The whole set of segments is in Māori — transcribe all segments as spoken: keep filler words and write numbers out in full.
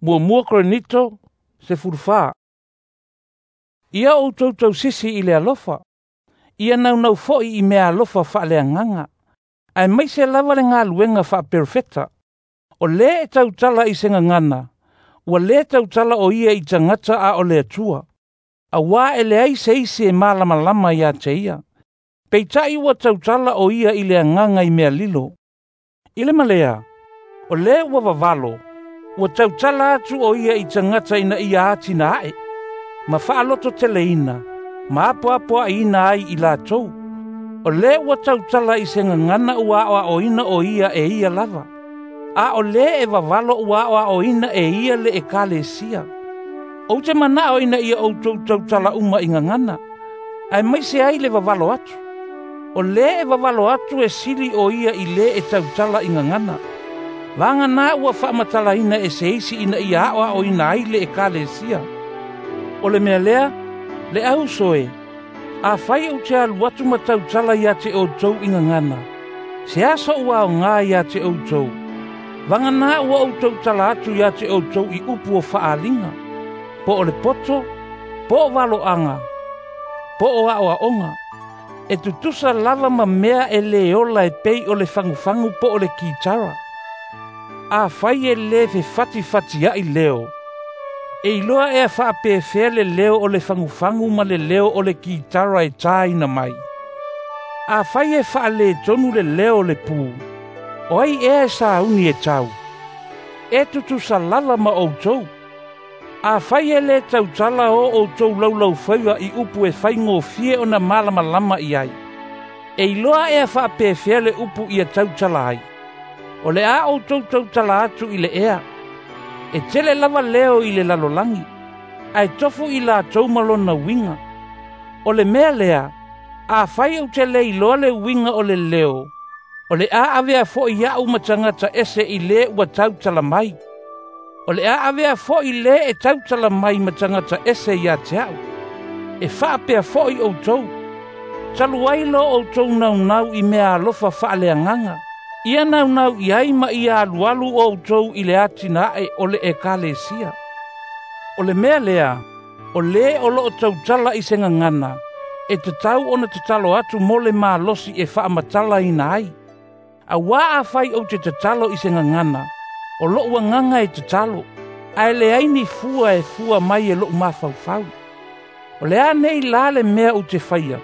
Mua mua Korinito, se furfa. Ia o tau tau sisi i le alofa. Ia nau nau foi i mea alofa wha le anganga. Ai mai se lava le ngā luenga wha perfecta. O le e tau tala i senga ngana. Ua le tau tala o ia i tangata a o le atua. A wā e le ai se isi e malama lama ia te ia. Peitai ua tau tala o ia i le anganga i mea lilo. I le malea, o le ua vavalo. Ua tau tala atu o ia i tangata ina ia ati na ae. Ma whaaloto tele ina. Ma apo apo a ina ai i la tou. O le ua tau tala i senga ngana ua oa o ina o ia e ia lava. A o le e vavalo ua oa o ina e ia le e kale sia. O te mana o ina ia o tau tau tala uma inga ngana. Ai mai se ai le vavalo atu. O le e vavalo atu e sili o ia i le e tau tala inga ngana. Vanga na ua whaamatala ina e se isi ina ia oa o ina ai le e kale sia. O le mea lea, le au soe. A whai o te alu atu matau tala ia te o tau inga ngana. Se aso ua o ngā ia te o tau. Vanga nā ua o tau tala atu ia te o tau i upu o whaalinga. Po o le poto, po o walo anga, po o a o a onga. E tutusa lava ma mea e le ola e pei o le fangufangu po o le kitara. A whai e le fe fati fati a i leo. E iloa e a wha pe fea le leo o le fangufangu ma le leo o le kitara e taina mai. A whai e wha le tonu le leo le pū. O ai e sa uni e tau. E tutu sa lala ma o tau. A whai e le tau tala o o tau lau lau whaiwa i upu e whai ngō fie o na malama lama i ai. E iloa e a wha pe fea le upu i a tau tala ai. O le a o tau tau tala atu i le ea. E tele lava leo i le lalolangi. Ai tofu i la tau malona winga. O le mea lea, a whai au te le iloa le winga o le leo. O le a avea fo i au matangata ese i le ua tau tala mai. O le a avea fo i le e tau tala mai matangata ese i a te au. E whaapea fo i au tau. Talu ailo au tau nau nau i mea alofa wha le anganga. Ia nau nau i aima i a alualu o au tau i le atina e o le e kale sia. O le mea lea, o le o lo o tau tala i senga ngana. E te tau ona te talo atu mole maa losi e wha amatala i na ai. A wā a whai au te te talo i senga ngana. O lo ua nganga e te talo. A le aini fua e fua mai e lo mawhau fau. O le a nei la le mea u te whaia.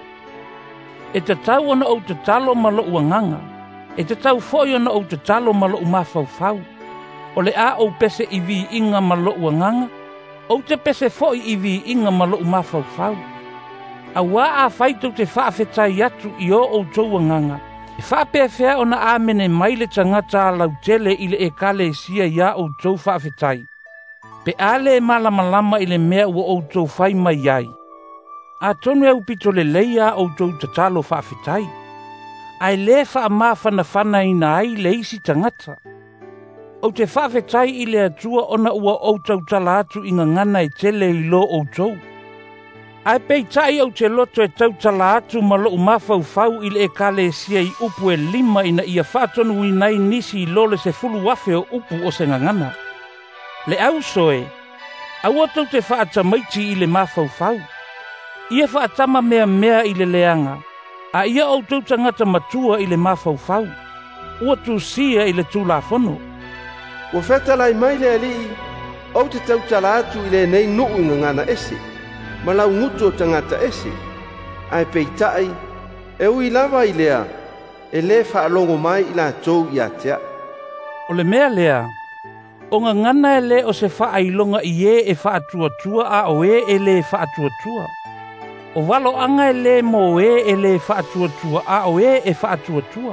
E te tau ona au te talo ma lo ua nganga. E te tau foi ona au te talo ma lo mawhau fau. O le a au pese i vi inga ma lo ua nganga. O te pese foi i vi inga ma lo mawhau fau. A wā a whaitou te whaafetai atu i o o tau nganga. E whaapea whea o na āmene mai le tangata a lau tele i le e kale sia ia o tau whaafetai. Pe ale e malama lama i le mea ua o tau whai mai ai. A tonu e upito le leia o tau tatalo whaafetai. Ai le wha mawhana whana i na ai le isi tangata. O te whaafetai i le atua ona ua o tau tala atu i ngangana e tele i lo o tau. Ai pei tai au te loto e tau tala atu ma lo umawhau fau i le e kale sia i upu e lima ina ia whaatonu i nei nisi i lole se fulu wafe o upu o se ngangana. Le au soe, au atau te whaatamaiti i le mawhau fau. Ia whaatama mea mea i le leanga, a ia au tau tangata matua i le mawhau fau. Ua tu sia i le tūlafono. Ua whetalai mai le ali, au te tau tala atu i le nei nuu i ngangana esi. Ma lau ngutu o tangata esi, ai peitai, e ui lava i lea, e le whaalongo mai i la tau i atea. O le mea lea, o nga ngana e le o se whaailonga i e e whaatuatua a o e e le whaatuatua. O walo anga e le mo e e le whaatuatua a o e e whaatuatua.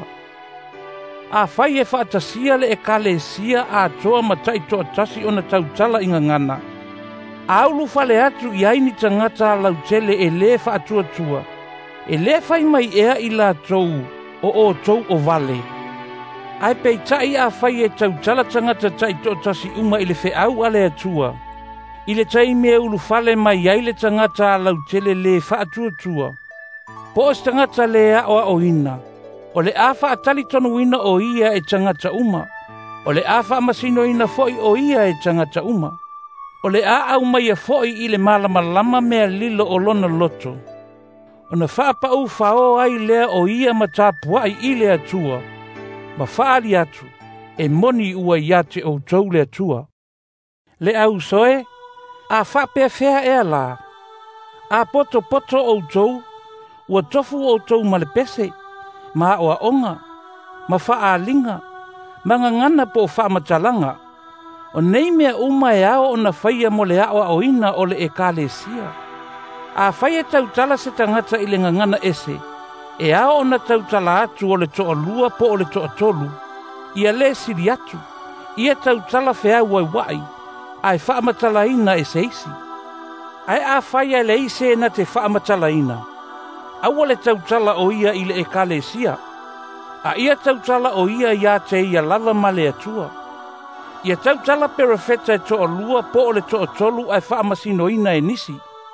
A whai e whaatasia le e kale sia a toa matai toa tasi o na tautala i nga ngana. Aulu fale atu i aini tangata lau tele e le whaatuatua. E le whai mai ea i la tau o o tau o vale. Ai pei tai a whai e tau tala tangata tai to tasi uma i le wheau ale atua. I le tai mea ulu fale mai ai le tangata lau tele le whaatuatua. Po os tangata le a o a o ina. O le a whaatali tonu ina o ia e tangata uma. O le a whaamasino ina foi o ia e tangata uma. O le a au mai a foi i le malama lama mea lilo o lona loto. O na whaapa u whao ai lea o ia matapua ai i le atua. Ma whaari atu e moni ua iate o tau le atua. Le au soe, a whapea whea ea la. A poto poto o tau, ua tofu o tau ma le pese, ma oa onga, ma wha linga, ma ngangana po wha matalanga. O nei mea uma e ao o na whaia mo le awa o ina o le e kalesia. A whaia tautala se tangata i le ngangana ese, e ao o na tautala atu o le toa lua po o le toa tolu, ia le siri atu, ia tautala whea wai wai, ai wha matalaina e seisi. Ai a whaia le ise na te wha matalaina. Awa le tautala o ia i le e kalesia. A ia tautala o ia ia te ia lava ma le atua. Ia tautala perafeta e toa lua po o le toa tolu ai wha masinoina e nisi.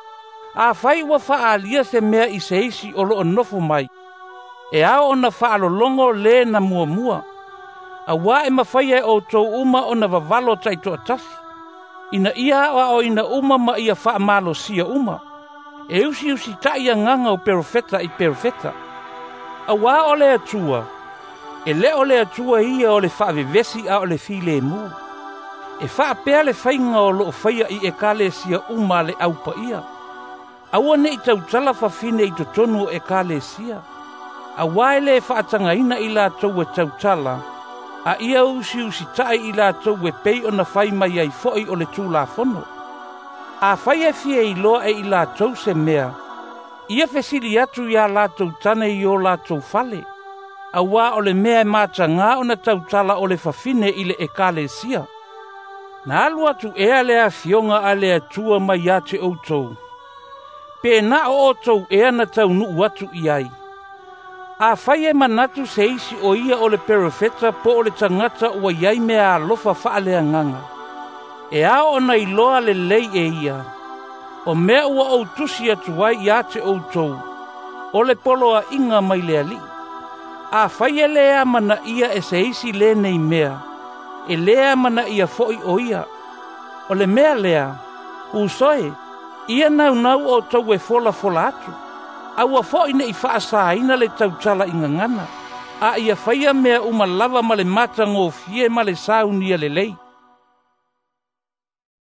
A whai wa wha alia se mea i se isi o lo nofo mai. E ao o na wha alolongo le na mua mua. A wa e mawhai o tau uma o na vavalo tai toa tasi. Ina ia o ina uma ma ia wha malo sia uma. E usi usi ta ia nganga o perafeta i perafeta. A wa o le atua. E le o le atua ia o le wha vevesi a o le file mu. E wha pea le whainga o lo whaia i e kale sia uma le aupa ia. Aua ne i tautala whawhine i to tonu e kale sia. A wae le whaatanga ina i la tau e tautala. A ia usi usi tai i la tau e pei o na whai mai ai foi o le tū la fono. A whai e fie i loa e i la tau se mea. Ia fesili atu ia la tau tane i o la tau fale. A wā o le mea e māta ngā o na tautala o le whawhine i le e kale sia. Na alu atu ea lea fionga a lea tua mai a te outou. Pe na o outou ea na tau nuu atu i ai. A whai e manatu se isi o ia o le perafeta po o le tangata ua iai mea alofa wha lea nganga. E a o na iloa le lei e ia. O mea ua o tusi atu wai i a te outou. O le poloa inga mai lea li. A whai e lea mana ia e se isi le nei mea. E lea mana ia foi o ia. O le mea lea. Usoe. Ia nau nau o tau e fola fola atu. Aua foi ne i whaasa ina le tautala inga ngana. A ia whaia mea uma lava ma le mata ngō fie ma le saunia le lei.